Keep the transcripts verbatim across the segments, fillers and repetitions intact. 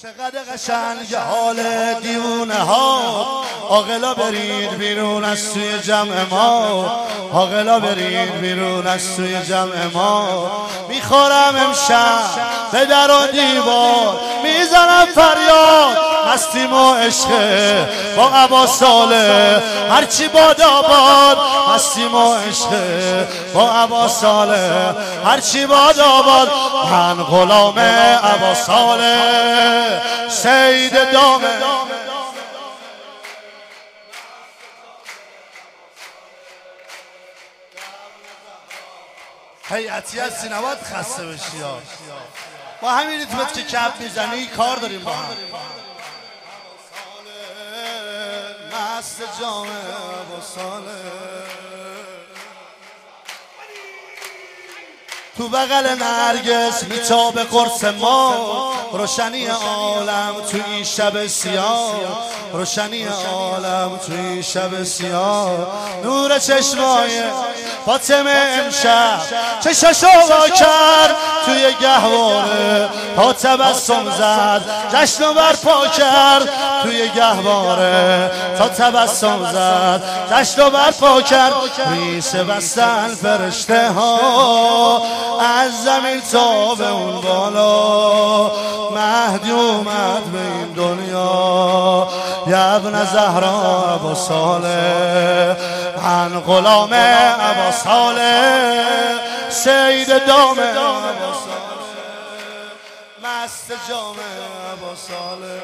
چقدر قشنگ حال دیوونه ها، عاقلا برید بیرون از توی جمع ما، عاقلا برید بیرون از توی جمع ما. میخورم امشب به در و دیوار، میزنم فریاد مستیم و عشقه با عباس صالح، هرچی باد آباد مستیم و عشقه با عباس صالح، هرچی باد آباد. من غلام عباس صالح سید دامه. هیئتی هستی نباید خسته بشی ها. با همین ریتمت که کف میزنی کار داریم با هم. مست جام عباس صالح، تو بغل نرگس میتابه قرص ما، روشنی عالم تو این شب سیاه، روشنی عالم تو این شب سیاه. نور چشمای فاطمه امشب چششو وا کرد توی گهواره، تا تبسم زد جشن و برپا کرد توی گهواره، تا تبسم زد جشن و برپا کرد. ریشه بستن فرشته ها از زمین تا به اون بالا، مهدی اومد به این دنیا یا ابن زهرا عباس صالح. من غلام عباس صالح سید دام عباس صالح، مست جام عباس صالح.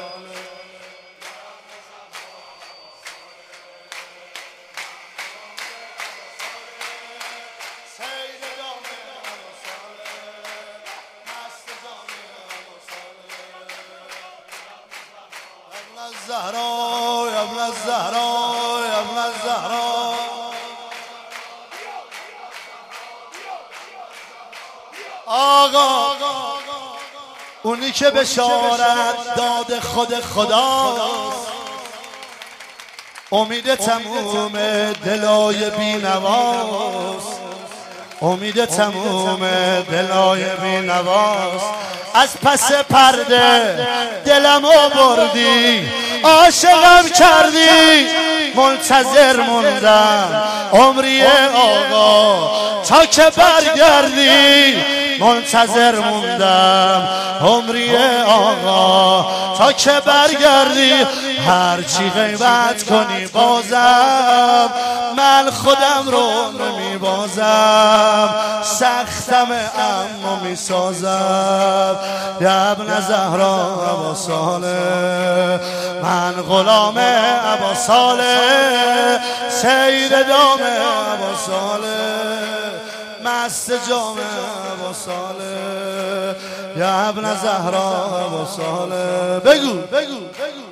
زهرا یا ابن الزهرا یا ابن الزهرا، آقا اونی که بشارت داد خود خداست، امید تموم دلای بینواست، امید تموم دلای بینواست. از پس پرده دلمو بردی، عاشقم کردی، منتظر موندم عمری آقا تا که برگردی، منتظر موندم عمری آقا تا که برگردی. هرچی غیبت کنی بازم من خودم رو نمیبازم، سختم اما میسازم یا ابن زهرا عباس صالح. من غلام عباس صالح سید دام عباس صالح، مست جام عباس صالح یا ابن زهرا عباس صالح. بگو بگو بگو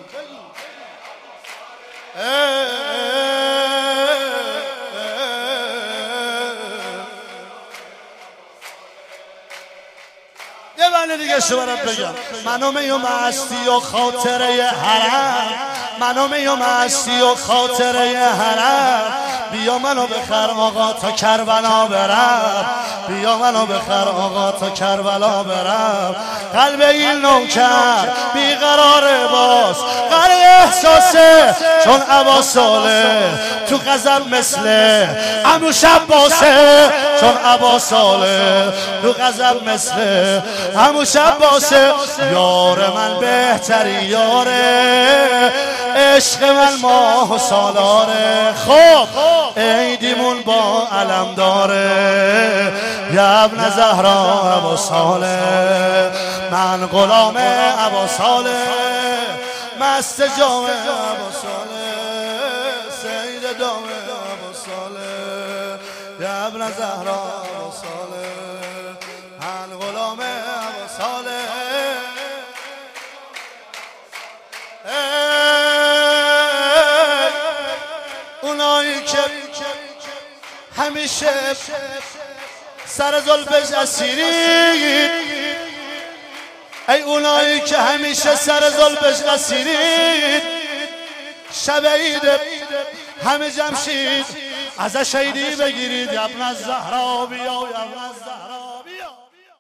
یه بنده دیگه شو برات بگم. منو می و مستی و خاطره حرم، منو می و مستی و خاطره حرم. بیا منو بخر آقا تا کربلا برم، بیا منو بخر آقا تا کربلا برم. قلب این نوکر بیقرار باز، غرق احساسه چون عباس صالح، تو غضب مثل عمو شباسه چون عباس صالح، تو غضب مثل عمو شباسه. یار من بهتری یاره، عشق من ماه و سالاره. خب عیدیمون با علم داره یا ابن زهرا عباس صالح. من غلام عباس صالح مست جام عباس صالح سید دام عباس صالح یا ابن زهرا عباس صالح. من غلام عباس صالح. اونایی که همیشه سر زلفش اسیرید، ای اونایی که همیشه سر زلفش اسیرید، شب عید همه جمشید ازش عیدی بگیرید یا ابن الزهرا بیا یا ابن الزهرا.